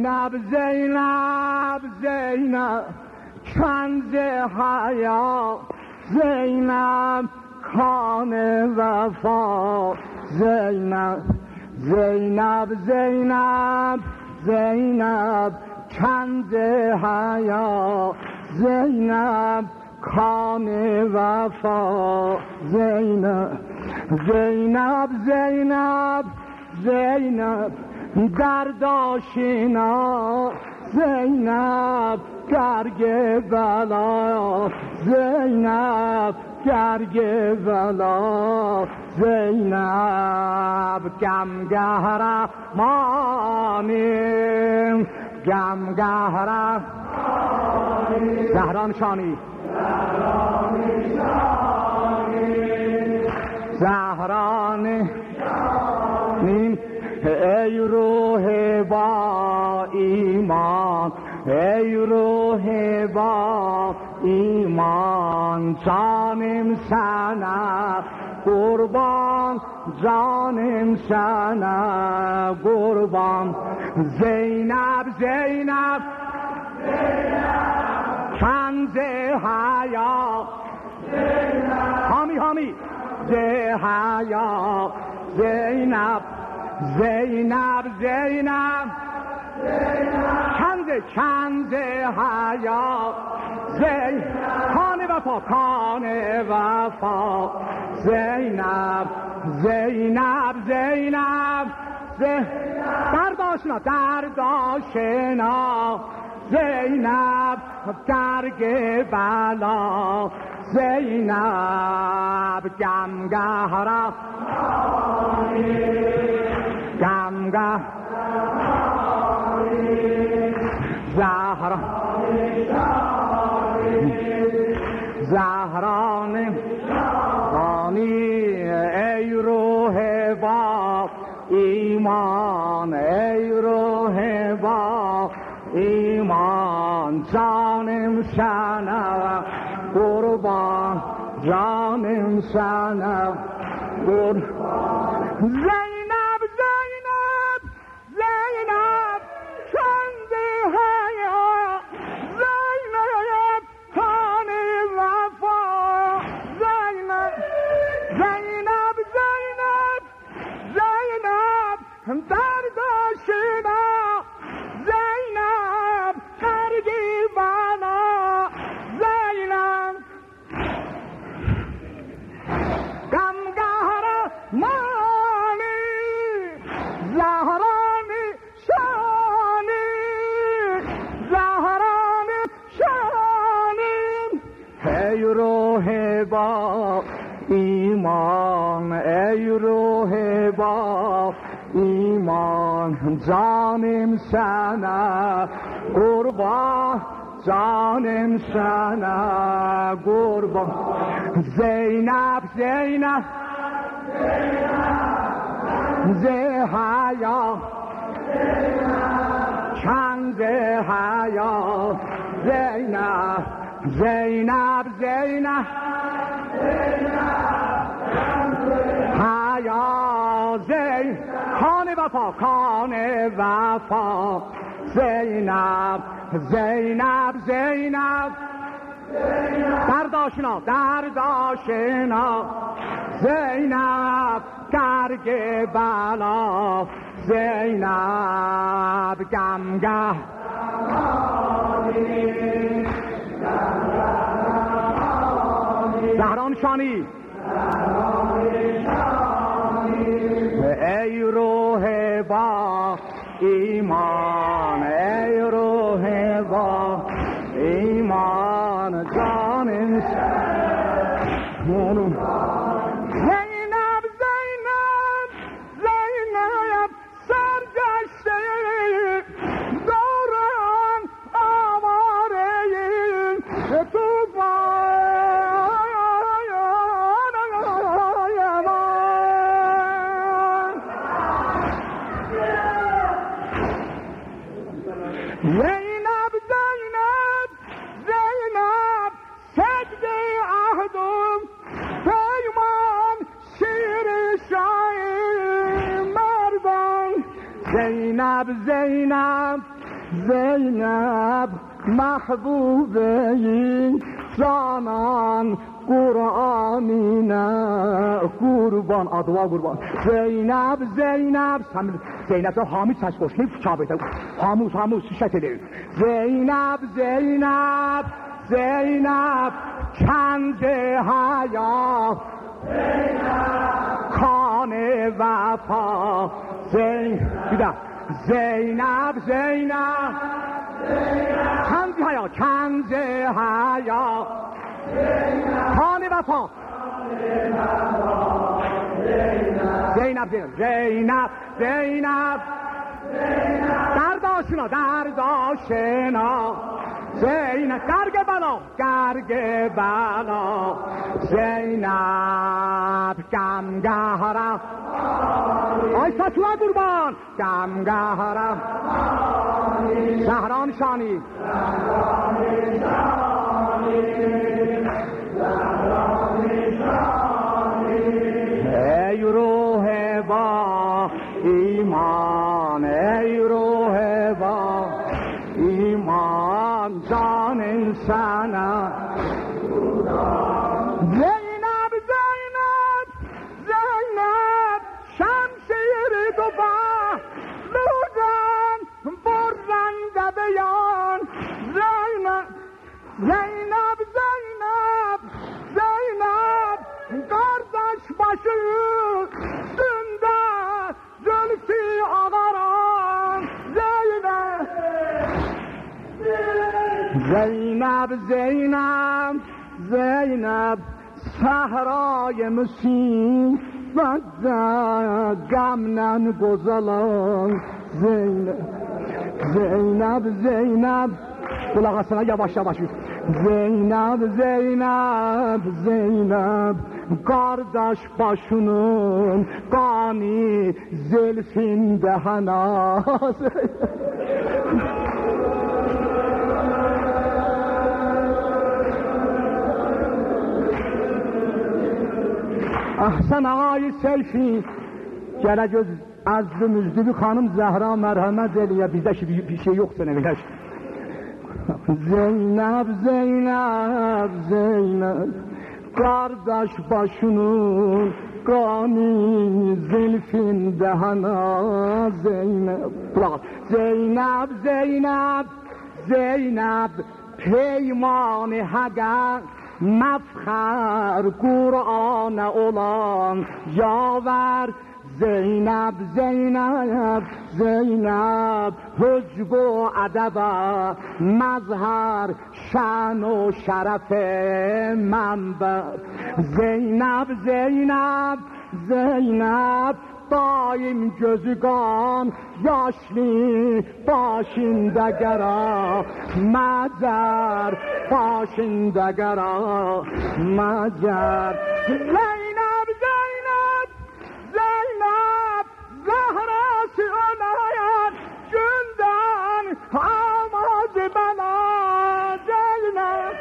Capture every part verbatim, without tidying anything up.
زینب زینب زینب کنز حیا، زینب کان وفا، زینب زینب زینب زینب کنز حیا، زینب کان وفا، زینب زینب زینب زینب درد آشنا، زینب گرگ بلا، زینب گرگ بلا، زینب گمگهر مانیم، گمگهر زهران شانی، زهران شانی، ای روح با ایمان، ای روح با ایمان، جانم سنه قربان، جانم سنه قربان، زینب زینب کنز حیا، حامی حامی زه حیا، زینب زینب زینب کنز کنز حیا، زینب کان وفا کان وفا، زینب زینب زینب درد آشنا درد آشنا، زینب گرگ بلا، زینب گمگهر گمگه زهرا زهران بانی، ای روح با ایمان، ای روح با ایمان، جانم شنه قربان، جانم شنه قربان، زینب زینب زینب کنز حیا، زینب کان وفا، زینب زینب زینب زینب درد آشنا، زینب گرگی بنا، زینب غمگهر مانی، زهرانی شانی، زهرانی شانی، ای روح با ایمان، ای روح با ایمان، جانم سنه قربان، جانم سنه قربان، زینب زینب زه حیا، کنز حیا، زینب زینب زینب حیا، زین کان وفا کان وفا، زینب زینب زینب درد آشنا درد آشنا، زینب گرگ بلا، زینب گمگه زهران شانی، ای روح با ایمان، ای روح با ایمان، جانم زینب زینب زینب سرگشته دوران آواره زینب زینب زینب سجده عهدم پیمان شیر شای مردان، زینب زینب زینب محبوبه جانان قرآنی نه قربان آدوا قربان زینب زینب زینب تو حامید ساز خوشنی چابیده حاموز حاموز شتلی زینب زینب زینب چند حیا کان وفا زینب زینب زینب چند حیا چند حیا کان وفا زینب زینب زینب زینب درداشنا درداشنا زینب گرگ بلا گرگ بلا زینب گمگهرم آی فتوه قربان گمگهرم زهران شانی ای روح با ایمان ای روح با ایمان جان انسان زینب زینب زینب شمشیر گفا لودن برنده بیان زینب زینب زینب زینب گردش باشه زنده زلفی آقاران زینب زینب زینب زینب صحرای مسیح و گمنن گزلان زینب زینب زینب قلق اصلا یواش یواش زینب زینب زینب قارداش باشونون قانی زلفین دهنا احسن آقای سیفی گله göz azdı müzdü bir hanım Zahra merhamet eliye bizde bir şey yok seneviler Zeynep Zeynep Zeynep kardeş başının kanı zülfün dehana Zeynep Zeynep Zeynep Zeynep peymanı haga مفخر قرآن اولان یاور زینب زینب زینب حجب و ادب مظهر شان و شرف منبر زینب زینب زینب daim gözü kan yaşlı başında gara macar başında gara macar Zeynep Zeynep Zeynep Zahrası önayan günden amacı bana Zeynep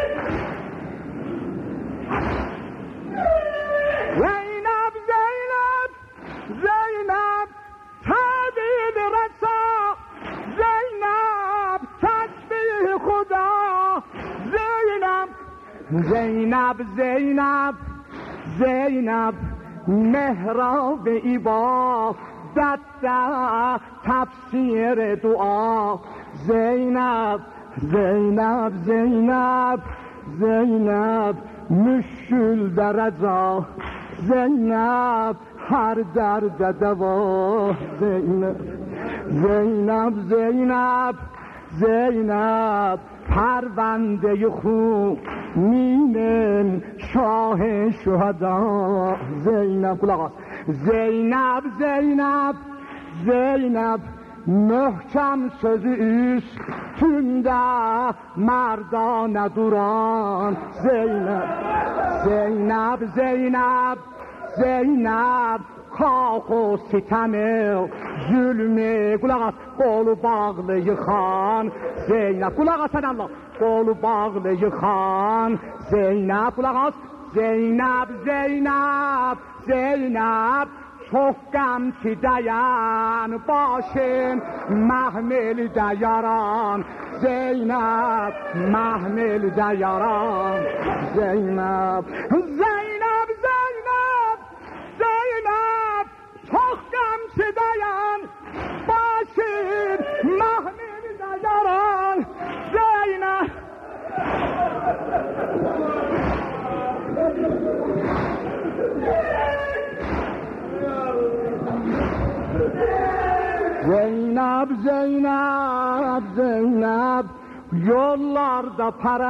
Zeynep Zeynep Zeynep tadil rasa Zeynep tesbih Khuda Zeynep Zeynep Zeynep Zeynep mehrab ibadette tefsir dua Zeynep Zeynep Zeynep Zeynep müşkül derece Zeynep her derde deva Zeynep Zeynep Zeynep Zeynep پرونده خونین شاه شهدا زینب قلقاس زینب زینب زینب محکم sözü üstünde merdane duran Zeynep Zeynep Zeynep Zeynep kah o sitemi zulmü kulak as kolu bağlı yıkan Zeynep kulak as sen Allah kolu bağlı yıkan Zeynep kulak as Zeynep Zeynep Zeynep çok gam ki dayan başım mahmil de yaran Zeynep mahmil de yaran Zeynep Zeynep Zeynep Zeynep çok gam ki dayan başım mahmil de yaran Zeynep Zeynep, Zeynep, Zeynep yollarda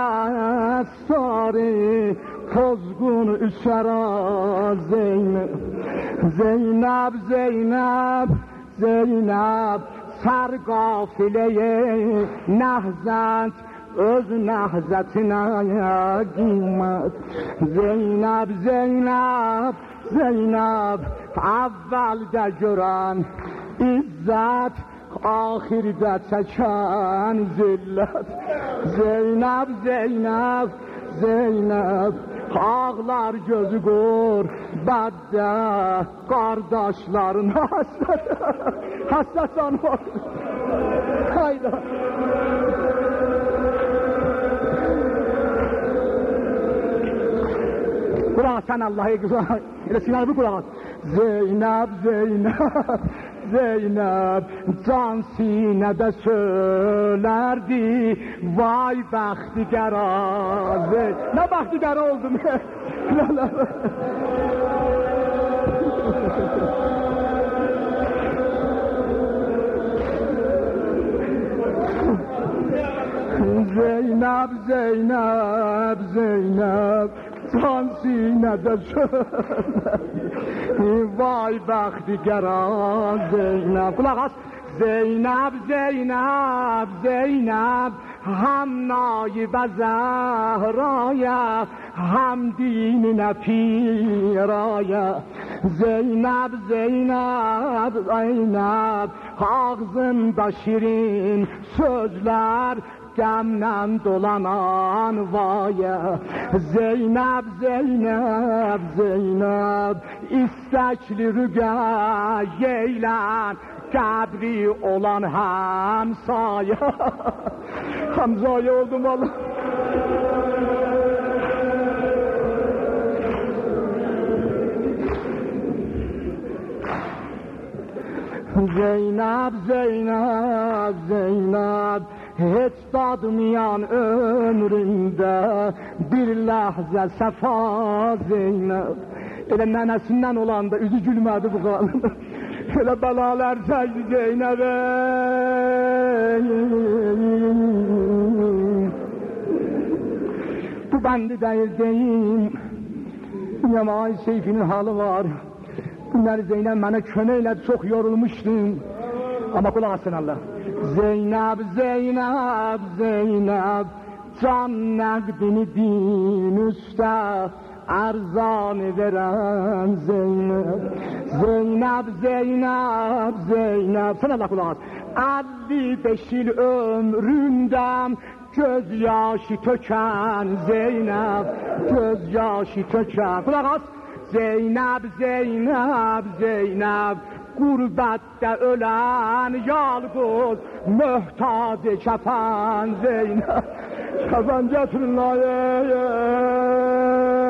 parastari Kozgun üsera Zeynep Zeynep, Zeynep, Zeynep sar gafileye nehzet öz nehzetine kıymet Zeynep, Zeynep, Zeynep evvelde gören İzzet ahirde çeken zillet Zeynep, Zeynep, Zeynep ağlar gözü gör bedde kardeşlerin hasret hasret anmak hayda Kur'an sen Allah'ı güzel ile sinar bu Kur'an Zeynep, Zeynep Zeynep can sinede söylerdi vay baxtigara ne baxtigara oldum Zeynep, Zeynep, Zeynep can sinede söylerdi vay baxtigara Zeynep kulaq as Zeynep, Zeynep, Zeynep hem naibə Zehraya hem dinine piraya Zeynep, Zeynep, Zeynep ağzında şirin sözler Qəmlə dolanan vaya Zeynep, Zeynep, Zeynep İstəkli rüqəyyəylən Qəbri olan həmsaya Həmzaya oldum Allah Zeynep, Zeynep, Zeynep Heç dadmayan ömründə bir ləhzə səfa Zeynep Elə nənəsindən olanda üzü gülmədi bu qalın Elə bəlalar çəkdi Zeynep'e Bu bəndi deyil deyim Yamay Seyfinin halı var Bunları Zeynep mənə kömək elədi çox yorulmuşdum Ama kulaq asın Allah Zeynep, Zeynep, Zeynep Can nəqdini din üstə Ərzanı verən Zeynep Zeynep, Zeynep, Zeynep Sən Allah kulaq as əlli beş il ömründən Göz yaşı tökən Zeynep Göz yaşı tökən Kulaq as Zeynep, Zeynep, Zeynep Gurbətdə ölən yalqız möhtac kəfən Zeynep Kəfən gətirin layə